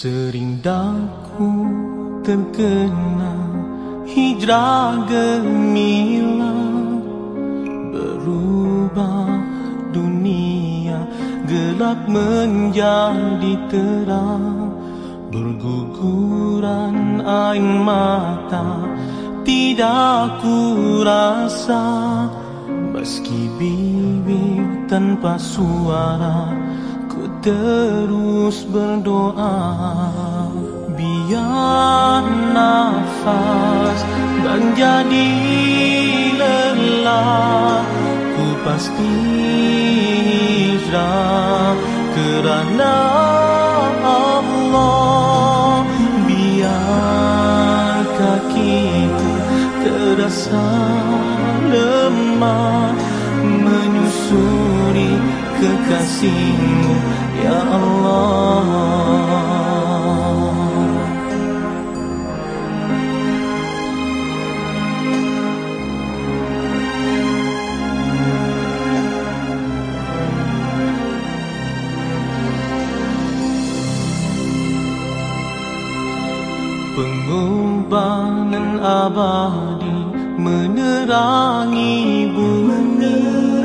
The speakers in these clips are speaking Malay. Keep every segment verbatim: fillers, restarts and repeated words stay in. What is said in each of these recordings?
Sering daku terkena hijrah gemilang, berubah dunia gelap menjadi terang, berguguran air mata tidak ku rasa, meski bibir tanpa suara ku terus berdoa. Biar nafas menjadi lelah, ku pasti hijrah kerana Allah. Biar kakiku terasa lemah menyusuri kekasih-Mu, ya Allah. Pengorbanan abadi menerangi bumi,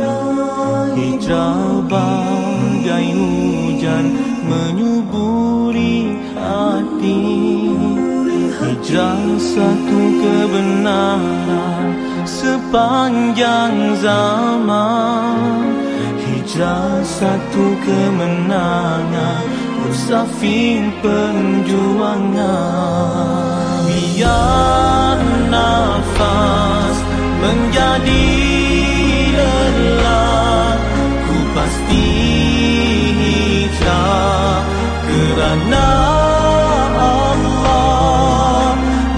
hijrah bagai hujan menyuburi hati, hijrah satu kebenaran sepanjang zaman, hijrah satu kemenangan musafir perjuangan. Biar nafas menjadi lelah, ku pasti hijrah kerana Allah.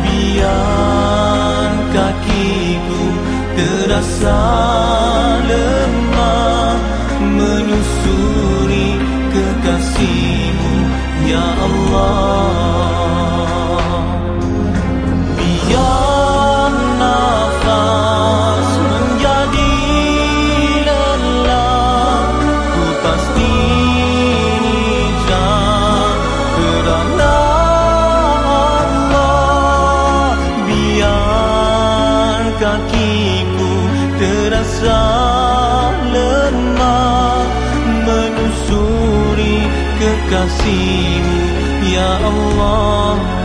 Biar kakiku terasa lemah menyusuri kekasih-Mu, ya Allah. Biar nafas menjadi lelah, ku pasti hijrah kerana Allah. Biar kakiku terasa lemah menyusuri kekasih-Mu, ya Allah.